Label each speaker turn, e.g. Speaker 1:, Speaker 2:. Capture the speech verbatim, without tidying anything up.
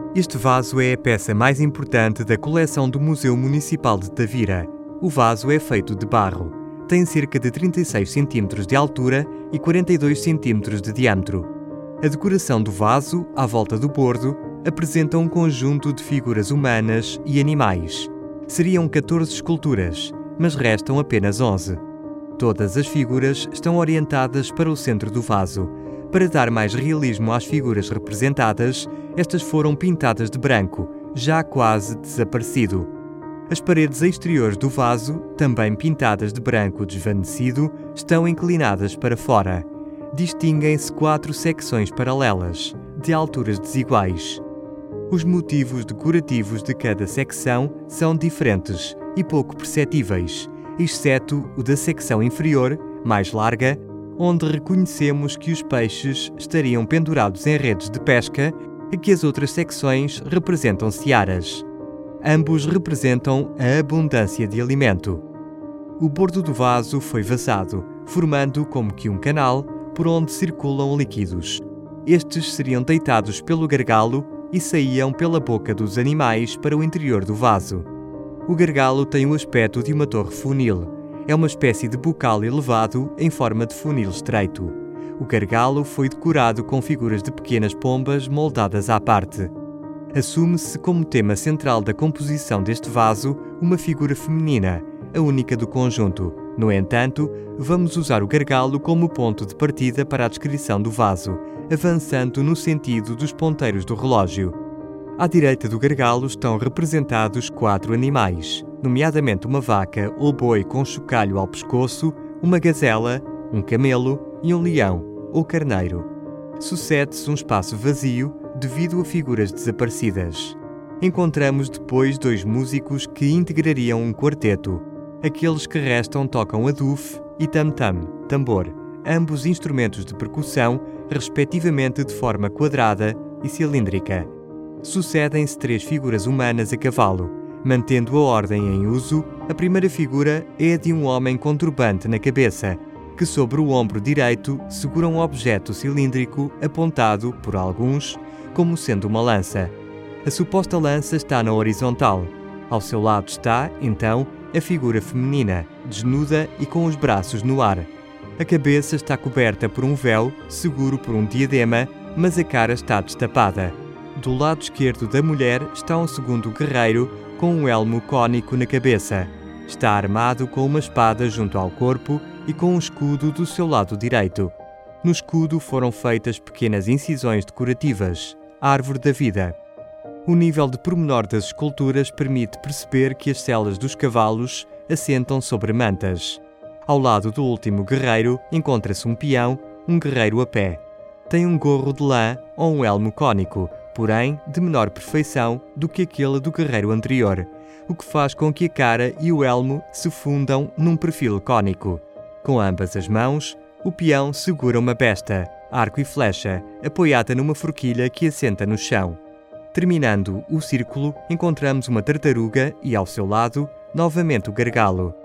Speaker 1: Este vaso é a peça mais importante da coleção do Museu Municipal de Tavira. O vaso é feito de barro. Tem cerca de trinta e seis centímetros de altura e quarenta e dois centímetros de diâmetro. A decoração do vaso, à volta do bordo, apresenta um conjunto de figuras humanas e animais. Seriam catorze esculturas, mas restam apenas onze. Todas as figuras estão orientadas para o centro do vaso. Para dar mais realismo às figuras representadas, estas foram pintadas de branco, já quase desaparecido. As paredes exteriores do vaso, também pintadas de branco desvanecido, estão inclinadas para fora. Distinguem-se quatro secções paralelas, de alturas desiguais. Os motivos decorativos de cada secção são diferentes e pouco perceptíveis, exceto o da secção inferior, mais larga, onde reconhecemos que os peixes estariam pendurados em redes de pesca e que as outras secções representam searas. Ambos representam a abundância de alimento. O bordo do vaso foi vazado, formando como que um canal por onde circulam líquidos. Estes seriam deitados pelo gargalo e saíam pela boca dos animais para o interior do vaso. O gargalo tem o aspecto de uma torre funil. É uma espécie de bocal elevado em forma de funil estreito. O gargalo foi decorado com figuras de pequenas pombas moldadas à parte. Assume-se como tema central da composição deste vaso uma figura feminina, a única do conjunto. No entanto, vamos usar o gargalo como ponto de partida para a descrição do vaso, avançando no sentido dos ponteiros do relógio. À direita do gargalo estão representados quatro animais, nomeadamente uma vaca ou boi com chocalho ao pescoço, uma gazela, um camelo e um leão ou carneiro. Sucede-se um espaço vazio devido a figuras desaparecidas. Encontramos depois dois músicos que integrariam um quarteto. Aqueles que restam tocam aduf e tam-tam, tambor, ambos instrumentos de percussão, respectivamente de forma quadrada e cilíndrica. Sucedem-se três figuras humanas a cavalo. Mantendo a ordem em uso, a primeira figura é a de um homem com turbante na cabeça, que sobre o ombro direito segura um objeto cilíndrico apontado, por alguns, como sendo uma lança. A suposta lança está na horizontal. Ao seu lado está, então, a figura feminina, desnuda e com os braços no ar. A cabeça está coberta por um véu, seguro por um diadema, mas a cara está destapada. Do lado esquerdo da mulher está um segundo guerreiro com um elmo cônico na cabeça. Está armado com uma espada junto ao corpo e com um escudo do seu lado direito. No escudo foram feitas pequenas incisões decorativas, árvore da vida. O nível de pormenor das esculturas permite perceber que as celas dos cavalos assentam sobre mantas. Ao lado do último guerreiro encontra-se um peão, um guerreiro a pé. Tem um gorro de lã ou um elmo cônico, porém de menor perfeição do que aquele do guerreiro anterior, o que faz com que a cara e o elmo se fundam num perfil cônico. Com ambas as mãos, o peão segura uma besta, arco e flecha, apoiada numa forquilha que assenta no chão. Terminando o círculo, encontramos uma tartaruga e, ao seu lado, novamente o gargalo.